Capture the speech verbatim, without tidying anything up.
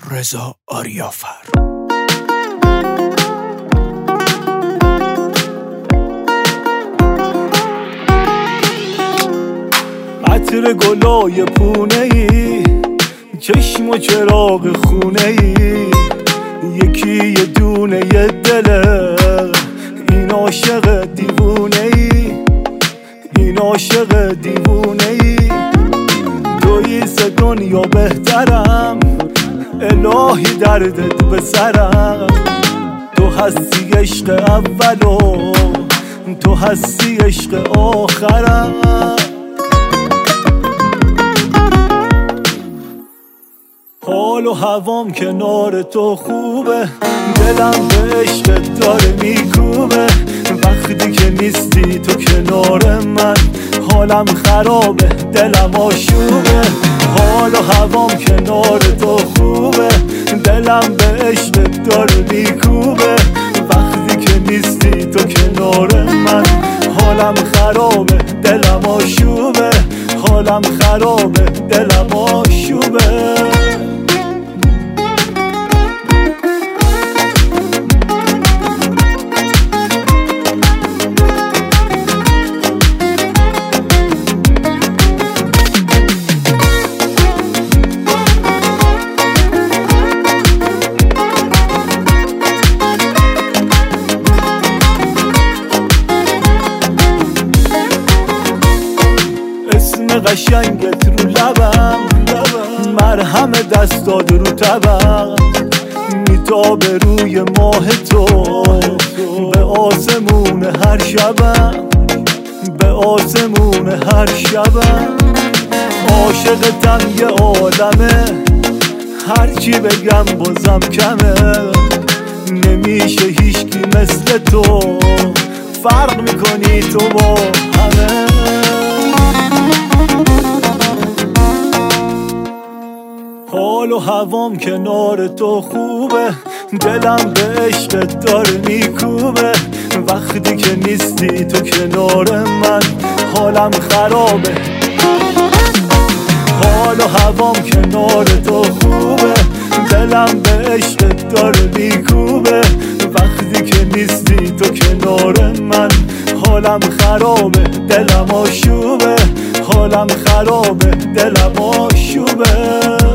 رضا آریافر. عطر گلای پونه ای، چشم و چراغ خونه ای، یکی یه دونه یه دله، این عاشق دیوونه ای، این عاشق دیوونه ای. تویی ز دنیا بهترم، الهی دردت به سرم. تو هستی عشق اولو، تو هستی عشق آخرم. حال و هوام کنار تو خوبه، دلم به عشقت داره میکوبه. وقتی که نیستی تو کنار من، حالم خرابه دلم آشوبه. حال و هوام کنار تو خوبه، دلم به عشقت داره میکوبه. وقتی که نیستی تو کنار من، حالم خرابه دلم آشوبه. حالم خرابه دلم آشوبه. قشنگت رو لبم، مرهم دستاد رو تبم. میتابه روی ماه تو، به آسمون هر شبم، به آسمون هر شبم. عاشقتم یه عالمه، هرچی بگم بازم کمه. نمیشه هیچکی مثل تو، فرق میکنی تو با همه. حال و هوام کنار تو خوبه، دلم به عشقت داره میکوبه. وقتی که نیستی تو کنار من، حالم خرابه. حال و هوام کنار تو خوبه، دلم به عشقت داره میکوبه. وقتی که نیستی تو کنار من، حالم خرابه دلم آشوبه. حالم خرابه دلم آشوبه.